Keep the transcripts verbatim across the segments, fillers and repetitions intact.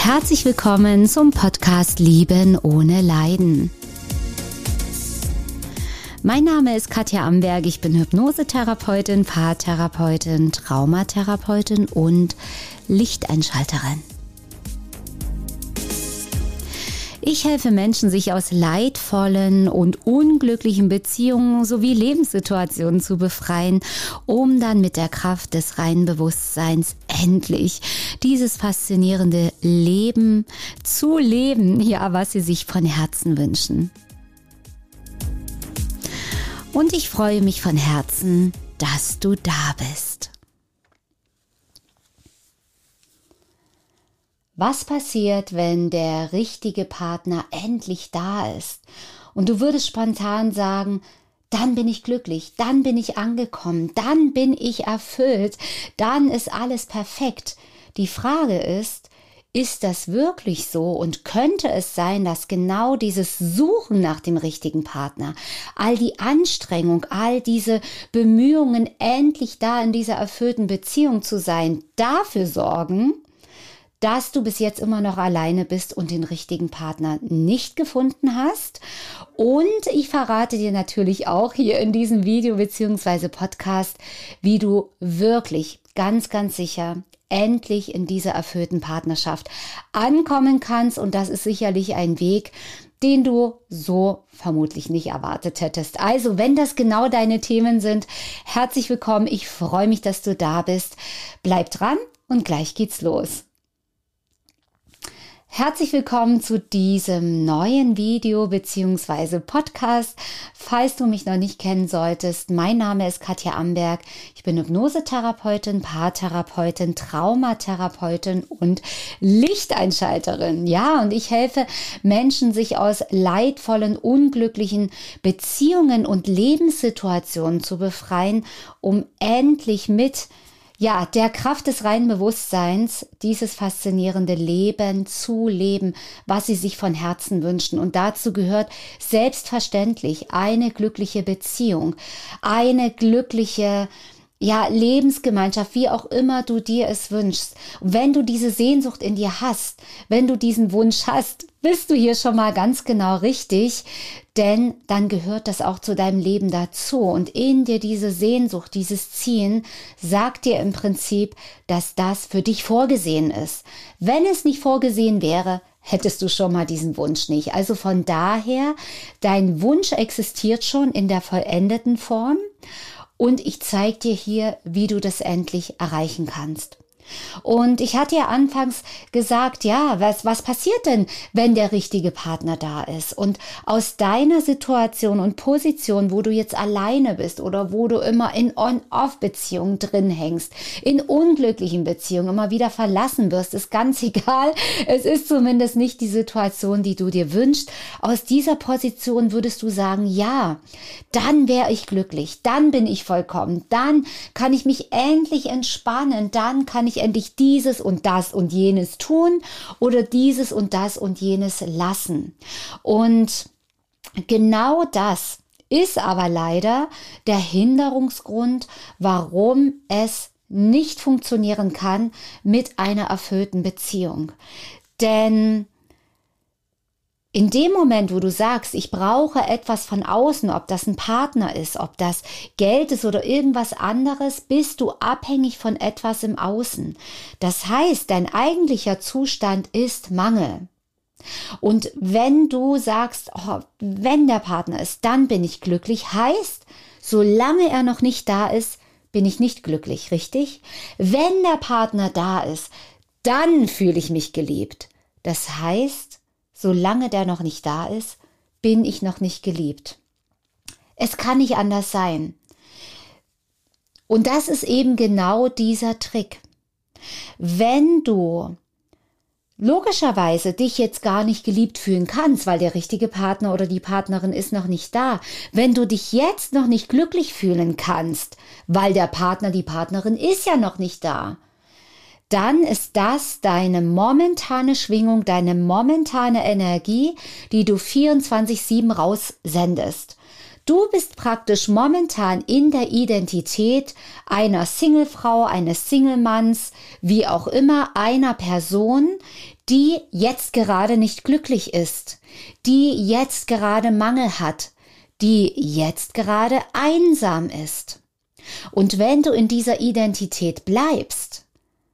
Herzlich willkommen zum Podcast Lieben ohne Leiden. Mein Name ist Katja Amberg, ich bin Hypnosetherapeutin, Paartherapeutin, Traumatherapeutin und Lichteinschalterin. Ich helfe Menschen, sich aus leidvollen und unglücklichen Beziehungen sowie Lebenssituationen zu befreien, um dann mit der Kraft des reinen Bewusstseins endlich dieses faszinierende Leben zu leben, ja, was sie sich von Herzen wünschen. Und ich freue mich von Herzen, dass du da bist. Was passiert, wenn der richtige Partner endlich da ist? Und du würdest spontan sagen, dann bin ich glücklich, dann bin ich angekommen, dann bin ich erfüllt, dann ist alles perfekt. Die Frage ist, ist das wirklich so und könnte es sein, dass genau dieses Suchen nach dem richtigen Partner, all die Anstrengung, all diese Bemühungen, endlich da in dieser erfüllten Beziehung zu sein, dafür sorgen, dass du bis jetzt immer noch alleine bist und den richtigen Partner nicht gefunden hast. Und ich verrate dir natürlich auch hier in diesem Video bzw. Podcast, wie du wirklich ganz, ganz sicher endlich in dieser erfüllten Partnerschaft ankommen kannst. Und das ist sicherlich ein Weg, den du so vermutlich nicht erwartet hättest. Also, wenn das genau deine Themen sind, herzlich willkommen. Ich freue mich, dass du da bist. Bleib dran und gleich geht's los. Herzlich willkommen zu diesem neuen Video bzw. Podcast. Falls du mich noch nicht kennen solltest, mein Name ist Katja Amberg. Ich bin Hypnosetherapeutin, Paartherapeutin, Traumatherapeutin und Lichteinschalterin. Ja, und ich helfe Menschen, sich aus leidvollen, unglücklichen Beziehungen und Lebenssituationen zu befreien, um endlich mit Ja, der Kraft des reinen Bewusstseins, dieses faszinierende Leben zu leben, was sie sich von Herzen wünschen. Und dazu gehört selbstverständlich eine glückliche Beziehung, eine glückliche ja, Lebensgemeinschaft, wie auch immer du dir es wünschst. Und wenn du diese Sehnsucht in dir hast, wenn du diesen Wunsch hast, bist du hier schon mal ganz genau richtig, denn dann gehört das auch zu deinem Leben dazu. Und in dir diese Sehnsucht, dieses Ziehen, sagt dir im Prinzip, dass das für dich vorgesehen ist. Wenn es nicht vorgesehen wäre, hättest du schon mal diesen Wunsch nicht. Also von daher, dein Wunsch existiert schon in der vollendeten Form. Und ich zeige dir hier, wie du das endlich erreichen kannst. Und ich hatte ja anfangs gesagt, ja, was, was passiert denn, wenn der richtige Partner da ist? Und aus deiner Situation und Position, wo du jetzt alleine bist oder wo du immer in On-Off-Beziehungen drin hängst, in unglücklichen Beziehungen immer wieder verlassen wirst, ist ganz egal. Es ist zumindest nicht die Situation, die du dir wünschst. Aus dieser Position würdest du sagen, ja, dann wäre ich glücklich, dann bin ich vollkommen, dann kann ich mich endlich entspannen, dann kann ich endlich dieses und das und jenes tun oder dieses und das und jenes lassen. Und genau das ist aber leider der Hinderungsgrund, warum es nicht funktionieren kann mit einer erfüllten Beziehung. Denn in dem Moment, wo du sagst, ich brauche etwas von außen, ob das ein Partner ist, ob das Geld ist oder irgendwas anderes, bist du abhängig von etwas im Außen. Das heißt, dein eigentlicher Zustand ist Mangel. Und wenn du sagst, oh, wenn der Partner ist, dann bin ich glücklich, heißt, solange er noch nicht da ist, bin ich nicht glücklich, richtig? Wenn der Partner da ist, dann fühle ich mich geliebt. Das heißt, solange der noch nicht da ist, bin ich noch nicht geliebt. Es kann nicht anders sein. Und das ist eben genau dieser Trick. Wenn du logischerweise dich jetzt gar nicht geliebt fühlen kannst, weil der richtige Partner oder die Partnerin ist noch nicht da, wenn du dich jetzt noch nicht glücklich fühlen kannst, weil der Partner, die Partnerin ist ja noch nicht da, dann ist das deine momentane Schwingung, deine momentane Energie, die du vierundzwanzig sieben raussendest. Du bist praktisch momentan in der Identität einer Singlefrau, eines Singlemanns, wie auch immer, einer Person, die jetzt gerade nicht glücklich ist, die jetzt gerade Mangel hat, die jetzt gerade einsam ist. Und wenn du in dieser Identität bleibst,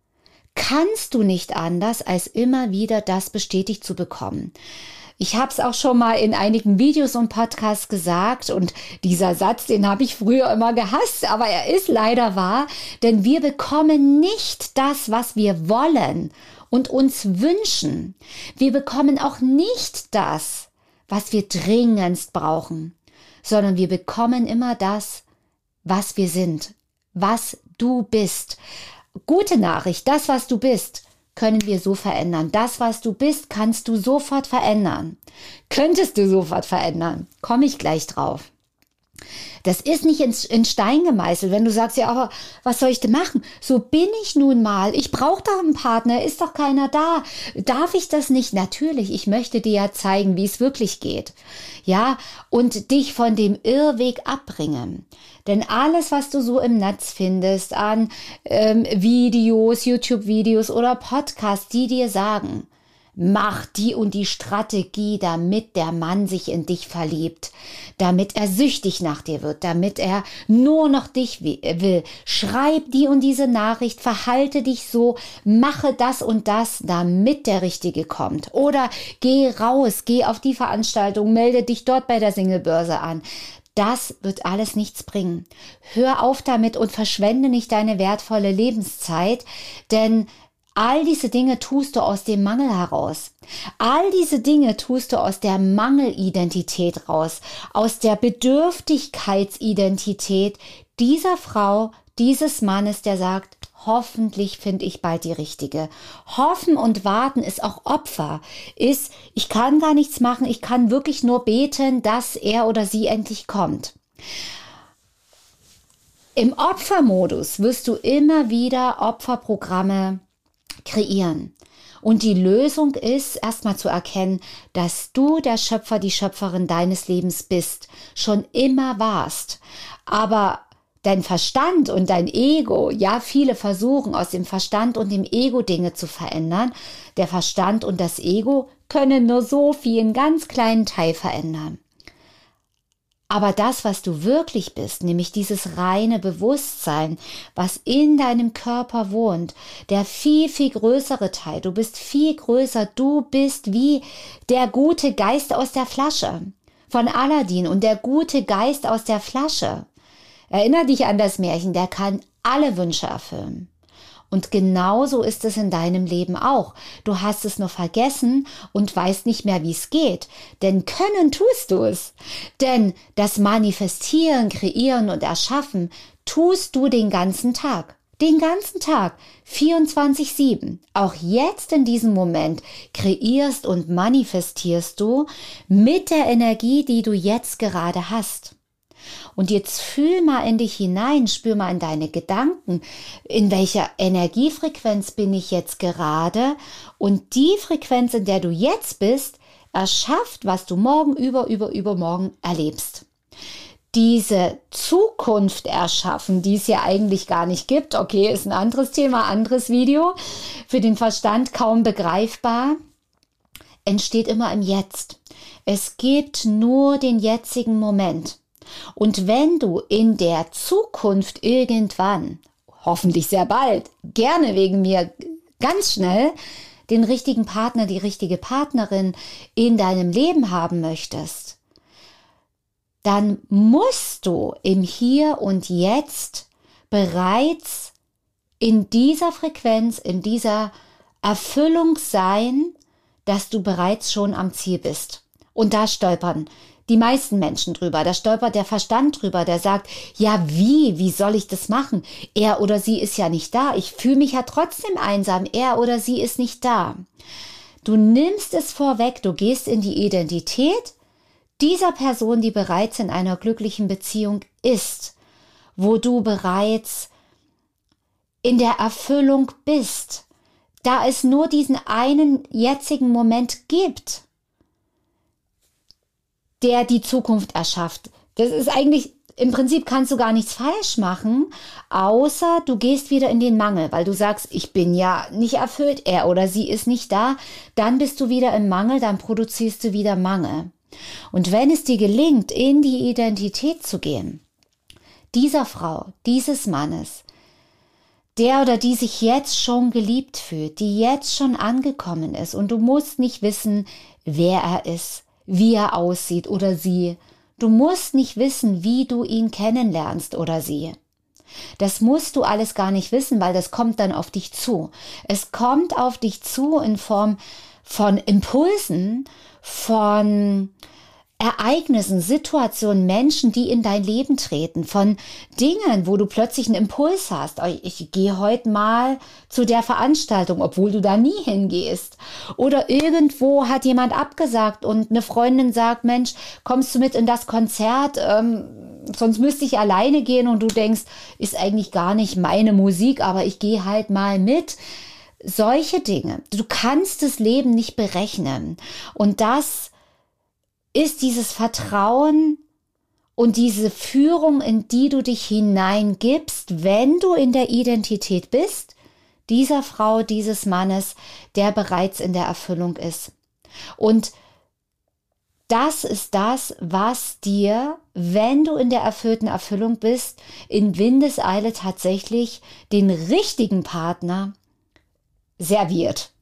kannst du nicht anders, als immer wieder das bestätigt zu bekommen. Ich habe es auch schon mal in einigen Videos und Podcasts gesagt und dieser Satz, den habe ich früher immer gehasst, aber er ist leider wahr, denn wir bekommen nicht das, was wir wollen und uns wünschen. Wir bekommen auch nicht das, was wir dringendst brauchen, sondern wir bekommen immer das, was wir sind, was du bist. Gute Nachricht, das, was du bist, können wir so verändern. Das, was du bist, kannst du sofort verändern. Könntest du sofort verändern. Komme ich gleich drauf. Das ist nicht in, in Stein gemeißelt, wenn du sagst, ja, aber was soll ich denn machen? So bin ich nun mal. Ich brauche doch einen Partner, ist doch keiner da. Darf ich das nicht? Natürlich, ich möchte dir ja zeigen, wie es wirklich geht. Ja, und dich von dem Irrweg abbringen. Denn alles, was du so im Netz findest an ähm, Videos, YouTube-Videos oder Podcasts, die dir sagen, mach die und die Strategie, damit der Mann sich in dich verliebt, damit er süchtig nach dir wird, damit er nur noch dich will. Schreib die und diese Nachricht, verhalte dich so, mache das und das, damit der Richtige kommt. Oder geh raus, geh auf die Veranstaltung, melde dich dort bei der Singlebörse an. Das wird alles nichts bringen. Hör auf damit und verschwende nicht deine wertvolle Lebenszeit, denn all diese Dinge tust du aus dem Mangel heraus. All diese Dinge tust du aus der Mangelidentität raus, aus der Bedürftigkeitsidentität dieser Frau, dieses Mannes, der sagt, hoffentlich finde ich bald die Richtige. Hoffen und warten ist auch Opfer, ist, ich kann gar nichts machen, ich kann wirklich nur beten, dass er oder sie endlich kommt. Im Opfermodus wirst du immer wieder Opferprogramme kreieren. Und die Lösung ist, erstmal zu erkennen, dass du der Schöpfer, die Schöpferin deines Lebens bist, schon immer warst. Aber dein Verstand und dein Ego, ja, viele versuchen aus dem Verstand und dem Ego Dinge zu verändern. Der Verstand und das Ego können nur so viel, einen ganz kleinen Teil verändern. Aber das, was du wirklich bist, nämlich dieses reine Bewusstsein, was in deinem Körper wohnt, der viel, viel größere Teil, du bist viel größer, du bist wie der gute Geist aus der Flasche von Aladdin und der gute Geist aus der Flasche. Erinner dich an das Märchen, der kann alle Wünsche erfüllen. Und genauso ist es in deinem Leben auch. Du hast es nur vergessen und weißt nicht mehr, wie es geht. Denn können tust du es. Denn das Manifestieren, Kreieren und Erschaffen tust du den ganzen Tag. Den ganzen Tag, vierundzwanzig sieben. Auch jetzt in diesem Moment kreierst und manifestierst du mit der Energie, die du jetzt gerade hast. Und jetzt fühl mal in dich hinein, spür mal in deine Gedanken, in welcher Energiefrequenz bin ich jetzt gerade, und die Frequenz, in der du jetzt bist, erschafft, was du morgen, über, über, übermorgen erlebst. Diese Zukunft erschaffen, die es ja eigentlich gar nicht gibt, okay, ist ein anderes Thema, anderes Video, für den Verstand kaum begreifbar, entsteht immer im Jetzt. Es gibt nur den jetzigen Moment. Und wenn du in der Zukunft irgendwann, hoffentlich sehr bald, gerne wegen mir ganz schnell, den richtigen Partner, die richtige Partnerin in deinem Leben haben möchtest, dann musst du im Hier und Jetzt bereits in dieser Frequenz, in dieser Erfüllung sein, dass du bereits schon am Ziel bist. Und da stolpern die meisten Menschen drüber. Da stolpert der Verstand drüber, der sagt, ja wie, wie soll ich das machen? Er oder sie ist ja nicht da. Ich fühle mich ja trotzdem einsam. Er oder sie ist nicht da. Du nimmst es vorweg, du gehst in die Identität dieser Person, die bereits in einer glücklichen Beziehung ist, wo du bereits in der Erfüllung bist, da es nur diesen einen jetzigen Moment gibt, der die Zukunft erschafft. Das ist eigentlich im Prinzip kannst du gar nichts falsch machen, außer du gehst wieder in den Mangel, weil du sagst, ich bin ja nicht erfüllt, er oder sie ist nicht da, dann bist du wieder im Mangel, dann produzierst du wieder Mangel. Und wenn es dir gelingt, in die Identität zu gehen, dieser Frau, dieses Mannes, der oder die sich jetzt schon geliebt fühlt, die jetzt schon angekommen ist und du musst nicht wissen, wer er ist, wie er aussieht oder sie. Du musst nicht wissen, wie du ihn kennenlernst oder sie. Das musst du alles gar nicht wissen, weil das kommt dann auf dich zu. Es kommt auf dich zu in Form von Impulsen, von Ereignissen, Situationen, Menschen, die in dein Leben treten, von Dingen, wo du plötzlich einen Impuls hast. Ich gehe heute mal zu der Veranstaltung, obwohl du da nie hingehst. Oder irgendwo hat jemand abgesagt und eine Freundin sagt, Mensch, kommst du mit in das Konzert? Ähm, sonst müsste ich alleine gehen und du denkst, ist eigentlich gar nicht meine Musik, aber ich gehe halt mal mit. Solche Dinge. Du kannst das Leben nicht berechnen. Und das ist dieses Vertrauen und diese Führung, in die du dich hineingibst, wenn du in der Identität bist, dieser Frau, dieses Mannes, der bereits in der Erfüllung ist. Und das ist das, was dir, wenn du in der erfüllten Erfüllung bist, in Windeseile tatsächlich den richtigen Partner serviert.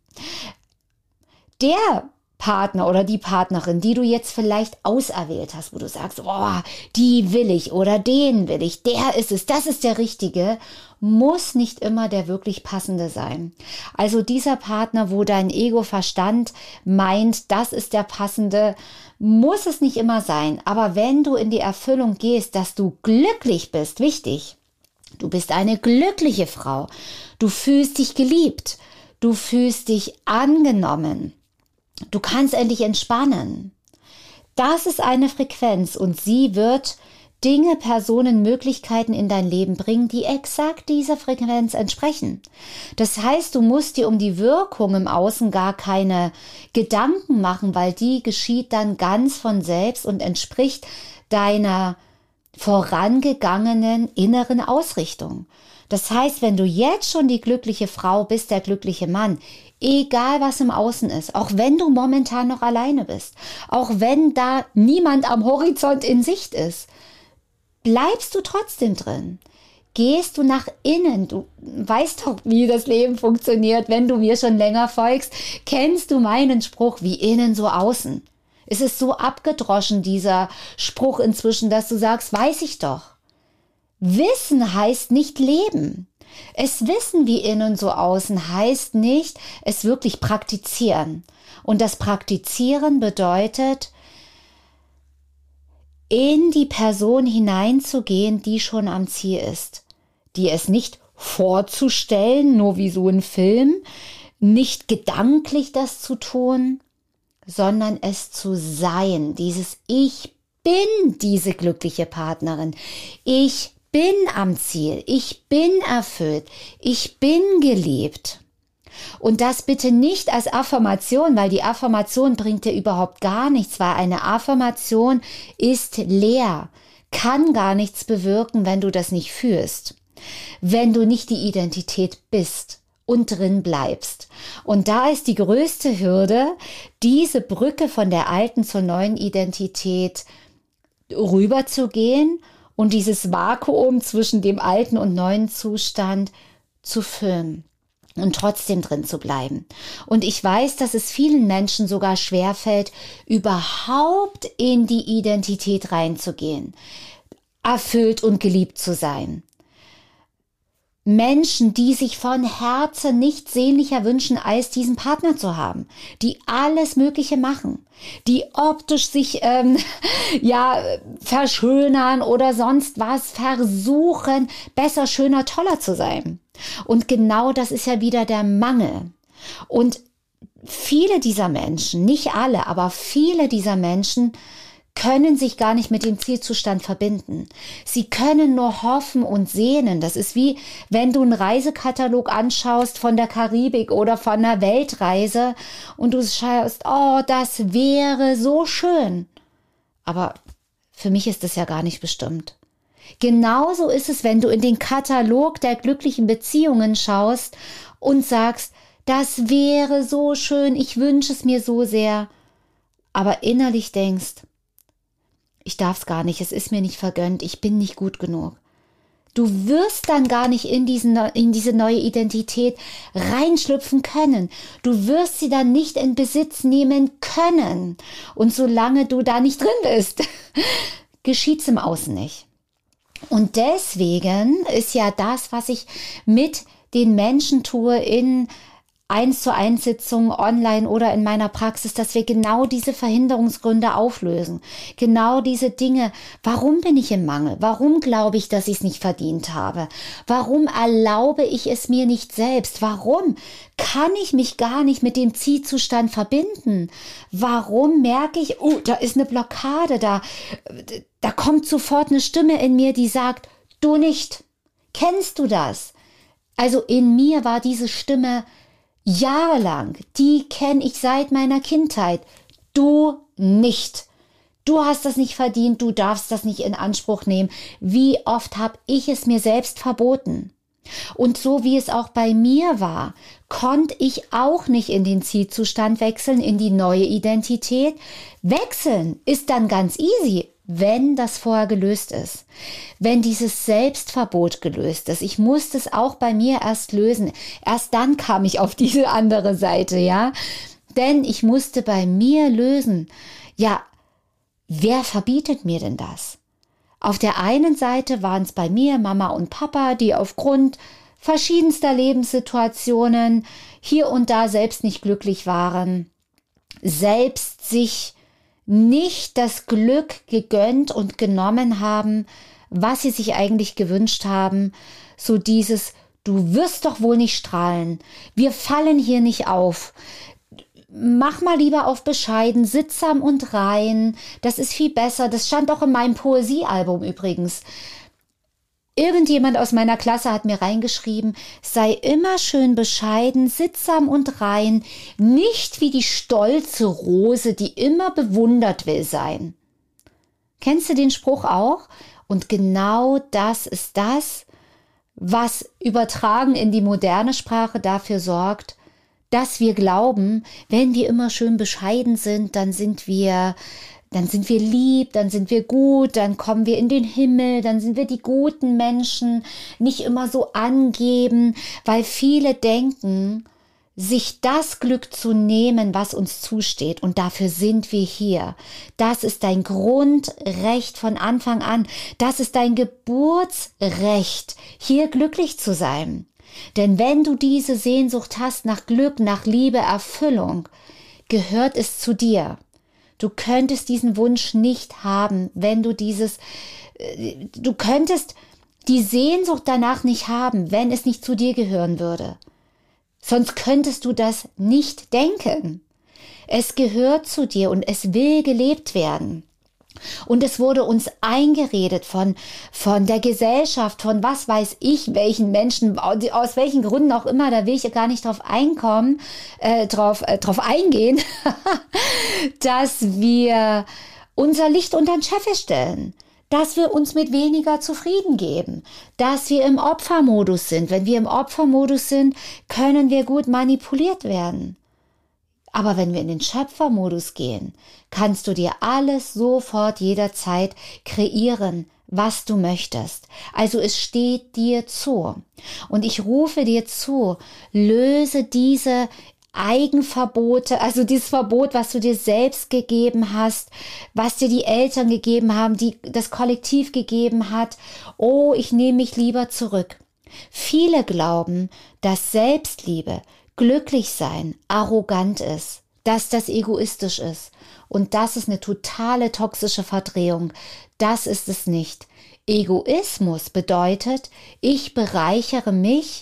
Der Partner oder die Partnerin, die du jetzt vielleicht auserwählt hast, wo du sagst, oh, die will ich oder den will ich, der ist es, das ist der Richtige, muss nicht immer der wirklich passende sein. Also dieser Partner, wo dein Ego-Verstand meint, das ist der passende, muss es nicht immer sein. Aber wenn du in die Erfüllung gehst, dass du glücklich bist, wichtig, du bist eine glückliche Frau, du fühlst dich geliebt, du fühlst dich angenommen, du kannst endlich entspannen. Das ist eine Frequenz und sie wird Dinge, Personen, Möglichkeiten in dein Leben bringen, die exakt dieser Frequenz entsprechen. Das heißt, du musst dir um die Wirkung im Außen gar keine Gedanken machen, weil die geschieht dann ganz von selbst und entspricht deiner vorangegangenen inneren Ausrichtung. Das heißt, wenn du jetzt schon die glückliche Frau bist, der glückliche Mann, egal was im Außen ist, auch wenn du momentan noch alleine bist, auch wenn da niemand am Horizont in Sicht ist, bleibst du trotzdem drin. Gehst du nach innen, du weißt doch, wie das Leben funktioniert, wenn du mir schon länger folgst, kennst du meinen Spruch, wie innen so außen. Es ist so abgedroschen, dieser Spruch inzwischen, dass du sagst, weiß ich doch. Wissen heißt nicht leben. Es wissen wie innen so außen heißt nicht, es wirklich praktizieren. Und das Praktizieren bedeutet, in die Person hineinzugehen, die schon am Ziel ist. Die es nicht vorzustellen, nur wie so ein Film, nicht gedanklich das zu tun, sondern es zu sein. Dieses Ich bin diese glückliche Partnerin. Ich bin am Ziel, ich bin erfüllt, ich bin geliebt. Und das bitte nicht als Affirmation, weil die Affirmation bringt dir überhaupt gar nichts, weil eine Affirmation ist leer, kann gar nichts bewirken, wenn du das nicht fühlst, wenn du nicht die Identität bist und drin bleibst. Und da ist die größte Hürde, diese Brücke von der alten zur neuen Identität rüberzugehen und dieses Vakuum zwischen dem alten und neuen Zustand zu füllen und trotzdem drin zu bleiben. Und ich weiß, dass es vielen Menschen sogar schwerfällt, überhaupt in die Identität reinzugehen, erfüllt und geliebt zu sein. Menschen, die sich von Herzen nichts sehnlicher wünschen, als diesen Partner zu haben, die alles Mögliche machen, die optisch sich ähm, ja verschönern oder sonst was versuchen, besser, schöner, toller zu sein. Und genau das ist ja wieder der Mangel. Und viele dieser Menschen, nicht alle, aber viele dieser Menschen können sich gar nicht mit dem Zielzustand verbinden. Sie können nur hoffen und sehnen. Das ist wie, wenn du einen Reisekatalog anschaust von der Karibik oder von einer Weltreise und du schaust, oh, das wäre so schön. Aber für mich ist das ja gar nicht bestimmt. Genauso ist es, wenn du in den Katalog der glücklichen Beziehungen schaust und sagst, das wäre so schön, ich wünsche es mir so sehr, aber innerlich denkst, ich darf es gar nicht, es ist mir nicht vergönnt, ich bin nicht gut genug. Du wirst dann gar nicht in, diesen, in diese neue Identität reinschlüpfen können. Du wirst sie dann nicht in Besitz nehmen können. Und solange du da nicht drin bist, geschieht es im Außen nicht. Und deswegen ist ja das, was ich mit den Menschen tue in eins zu eins Sitzungen online oder in meiner Praxis, dass wir genau diese Verhinderungsgründe auflösen. Genau diese Dinge. Warum bin ich im Mangel? Warum glaube ich, dass ich es nicht verdient habe? Warum erlaube ich es mir nicht selbst? Warum kann ich mich gar nicht mit dem Zielzustand verbinden? Warum merke ich, oh, da ist eine Blockade, da, da kommt sofort eine Stimme in mir, die sagt, du nicht. Kennst du das? Also in mir war diese Stimme jahrelang, die kenne ich seit meiner Kindheit. Du nicht. Du hast das nicht verdient, du darfst das nicht in Anspruch nehmen. Wie oft habe ich es mir selbst verboten? Und so wie es auch bei mir war, konnte ich auch nicht in den Zielzustand wechseln, in die neue Identität. Wechseln ist dann ganz easy, wenn das vorher gelöst ist. Wenn dieses Selbstverbot gelöst ist. Ich musste es auch bei mir erst lösen. Erst dann kam ich auf diese andere Seite, ja. Denn ich musste bei mir lösen. Ja, wer verbietet mir denn das? Auf der einen Seite waren es bei mir Mama und Papa, die aufgrund verschiedenster Lebenssituationen hier und da selbst nicht glücklich waren, selbst sich nicht das Glück gegönnt und genommen haben, was sie sich eigentlich gewünscht haben. So dieses, du wirst doch wohl nicht strahlen. Wir fallen hier nicht auf. Mach mal lieber auf bescheiden, sittsam und rein. Das ist viel besser. Das stand auch in meinem Poesiealbum übrigens. Irgendjemand aus meiner Klasse hat mir reingeschrieben, sei immer schön bescheiden, sittsam und rein, nicht wie die stolze Rose, die immer bewundert will sein. Kennst du den Spruch auch? Und genau das ist das, was übertragen in die moderne Sprache dafür sorgt, dass wir glauben, wenn wir immer schön bescheiden sind, dann sind wir Dann sind wir lieb, dann sind wir gut, dann kommen wir in den Himmel, dann sind wir die guten Menschen, nicht immer so angeben, weil viele denken, sich das Glück zu nehmen, was uns zusteht, und dafür sind wir hier. Das ist dein Grundrecht von Anfang an, das ist dein Geburtsrecht, hier glücklich zu sein. Denn wenn du diese Sehnsucht hast nach Glück, nach Liebe, Erfüllung, gehört es zu dir. Du könntest diesen Wunsch nicht haben, wenn du dieses, du könntest die Sehnsucht danach nicht haben, wenn es nicht zu dir gehören würde. Sonst könntest du das nicht denken. Es gehört zu dir und es will gelebt werden. Und es wurde uns eingeredet von, von der Gesellschaft, von was weiß ich, welchen Menschen, aus welchen Gründen auch immer, da will ich gar nicht drauf einkommen, äh, drauf, äh, drauf eingehen, dass wir unser Licht unter den Scheffel stellen, dass wir uns mit weniger zufrieden geben, dass wir im Opfermodus sind. Wenn wir im Opfermodus sind, können wir gut manipuliert werden. Aber wenn wir in den Schöpfermodus gehen, kannst du dir alles sofort jederzeit kreieren, was du möchtest. Also es steht dir zu. Und ich rufe dir zu, löse diese Eigenverbote, also dieses Verbot, was du dir selbst gegeben hast, was dir die Eltern gegeben haben, die das Kollektiv gegeben hat. Oh, ich nehme mich lieber zurück. Viele glauben, dass Selbstliebe, glücklich sein, arrogant ist, dass das egoistisch ist. Und das ist eine totale toxische Verdrehung. Das ist es nicht. Egoismus bedeutet, ich bereichere mich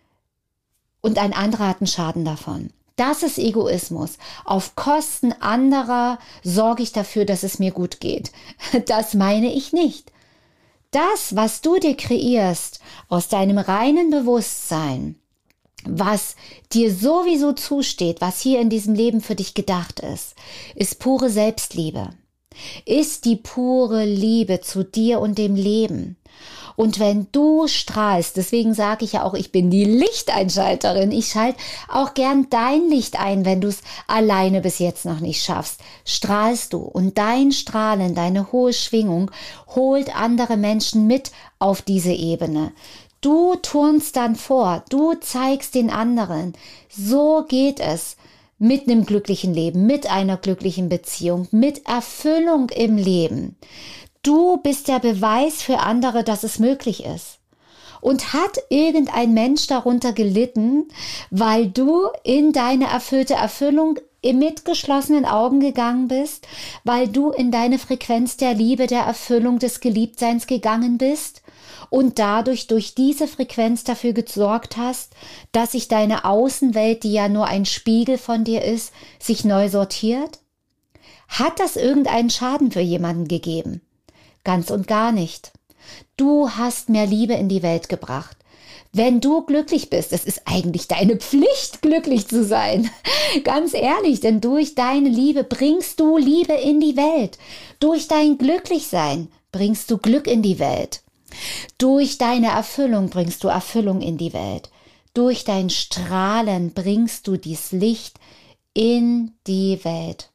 und ein anderer hat einen Schaden davon. Das ist Egoismus. Auf Kosten anderer sorge ich dafür, dass es mir gut geht. Das meine ich nicht. Das, was du dir kreierst aus deinem reinen Bewusstsein, was dir sowieso zusteht, was hier in diesem Leben für dich gedacht ist, ist pure Selbstliebe. ist die pure Liebe zu dir und dem Leben. Und wenn du strahlst, deswegen sage ich ja auch, ich bin die Lichteinschalterin. Ich schalte auch gern dein Licht ein, wenn du es alleine bis jetzt noch nicht schaffst. Strahlst du und dein Strahlen, deine hohe Schwingung holt andere Menschen mit auf diese Ebene. Du turnst dann vor, du zeigst den anderen. So geht es mit einem glücklichen Leben, mit einer glücklichen Beziehung, mit Erfüllung im Leben. Du bist der Beweis für andere, dass es möglich ist. Und hat irgendein Mensch darunter gelitten, weil du in deine erfüllte Erfüllung mit geschlossenen Augen gegangen bist, weil du in deine Frequenz der Liebe, der Erfüllung, des Geliebtseins gegangen bist und dadurch durch diese Frequenz dafür gesorgt hast, dass sich deine Außenwelt, die ja nur ein Spiegel von dir ist, sich neu sortiert? Hat das irgendeinen Schaden für jemanden gegeben? Ganz und gar nicht. Du hast mehr Liebe in die Welt gebracht. Wenn du glücklich bist, es ist eigentlich deine Pflicht, glücklich zu sein. Ganz ehrlich, denn durch deine Liebe bringst du Liebe in die Welt. Durch dein Glücklichsein bringst du Glück in die Welt. Durch deine Erfüllung bringst du Erfüllung in die Welt. Durch dein Strahlen bringst du dies Licht in die Welt.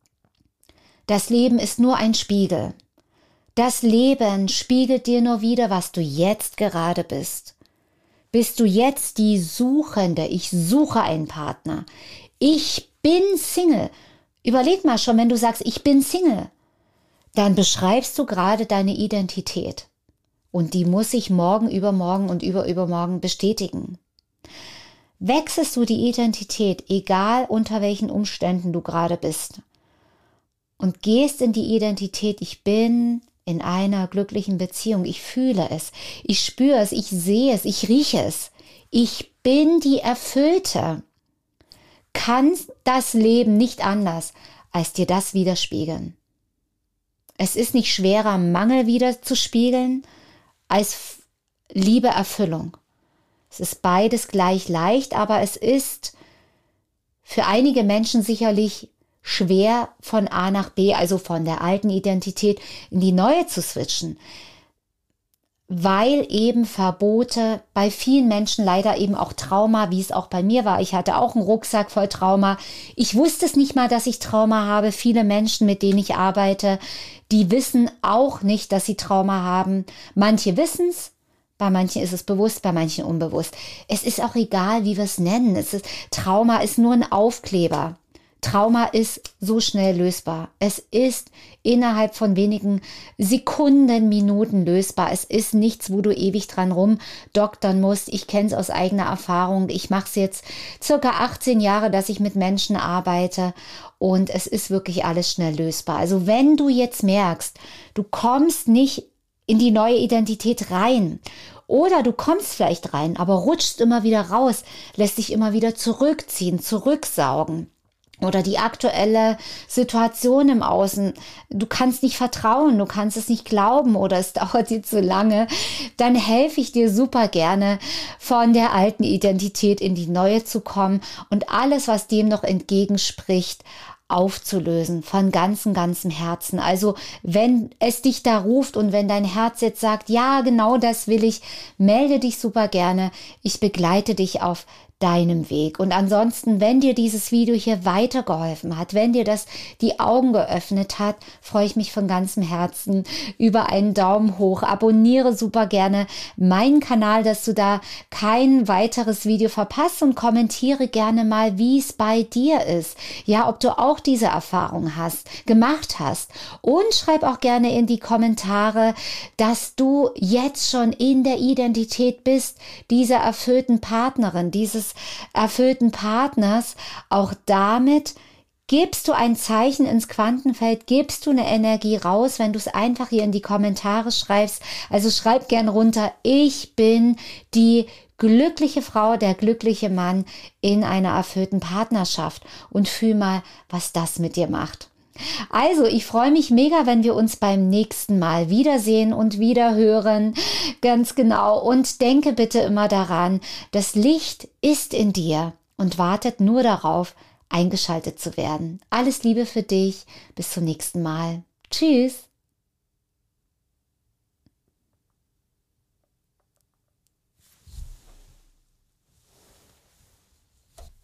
Das Leben ist nur ein Spiegel. Das Leben spiegelt dir nur wieder, was du jetzt gerade bist. Bist du jetzt die Suchende? Ich suche einen Partner. Ich bin Single. Überleg mal schon, wenn du sagst, ich bin Single, dann beschreibst du gerade deine Identität. Und die muss sich morgen, übermorgen und überübermorgen bestätigen. Wechselst du die Identität, egal unter welchen Umständen du gerade bist, und gehst in die Identität, ich bin in einer glücklichen Beziehung, ich fühle es, ich spüre es, ich sehe es, ich rieche es. Ich bin die Erfüllte. Kann das Leben nicht anders, als dir das widerspiegeln. Es ist nicht schwerer, Mangel widerzuspiegeln, als Liebe, Erfüllung. Es ist beides gleich leicht, aber es ist für einige Menschen sicherlich schwer, von A nach B, also von der alten Identität in die neue zu switchen, weil eben Verbote bei vielen Menschen leider eben auch Trauma, wie es auch bei mir war. Ich hatte auch einen Rucksack voll Trauma. Ich wusste es nicht mal, dass ich Trauma habe. Viele Menschen, mit denen ich arbeite, die wissen auch nicht, dass sie Trauma haben. Manche wissen es, bei manchen ist es bewusst, bei manchen unbewusst. Es ist auch egal, wie wir es nennen. Es ist, Trauma ist nur ein Aufkleber. Trauma ist so schnell lösbar. Es ist innerhalb von wenigen Sekunden, Minuten lösbar. Es ist nichts, wo du ewig dran rumdoktern musst. Ich kenne es aus eigener Erfahrung. Ich mache es jetzt circa achtzehn Jahre, dass ich mit Menschen arbeite und es ist wirklich alles schnell lösbar. Also wenn du jetzt merkst, du kommst nicht in die neue Identität rein oder du kommst vielleicht rein, aber rutschst immer wieder raus, lässt dich immer wieder zurückziehen, zurücksaugen. Oder die aktuelle Situation im Außen, du kannst nicht vertrauen, du kannst es nicht glauben oder es dauert dir zu lange, dann helfe ich dir super gerne, von der alten Identität in die neue zu kommen und alles, was dem noch entgegenspricht, aufzulösen, von ganzem, ganzem Herzen. Also wenn es dich da ruft und wenn dein Herz jetzt sagt, ja, genau das will ich, melde dich super gerne. Ich begleite dich auf deinem Weg. Und ansonsten, wenn dir dieses Video hier weitergeholfen hat, wenn dir das die Augen geöffnet hat, freue ich mich von ganzem Herzen über einen Daumen hoch. Abonniere super gerne meinen Kanal, dass du da kein weiteres Video verpasst und kommentiere gerne mal, wie es bei dir ist. Ja, ob du auch diese Erfahrung hast, gemacht hast. Und schreib auch gerne in die Kommentare, dass du jetzt schon in der Identität bist, dieser erfüllten Partnerin, dieses erfüllten Partners. Auch damit gibst du ein Zeichen ins Quantenfeld, gibst du eine Energie raus, wenn du es einfach hier in die Kommentare schreibst. Also schreib gern runter, ich bin die glückliche Frau, der glückliche Mann in einer erfüllten Partnerschaft und fühl mal, was das mit dir macht. Also, ich freue mich mega, wenn wir uns beim nächsten Mal wiedersehen und wieder hören. Ganz genau. Und denke bitte immer daran, das Licht ist in dir und wartet nur darauf, eingeschaltet zu werden. Alles Liebe für dich. Bis zum nächsten Mal. Tschüss!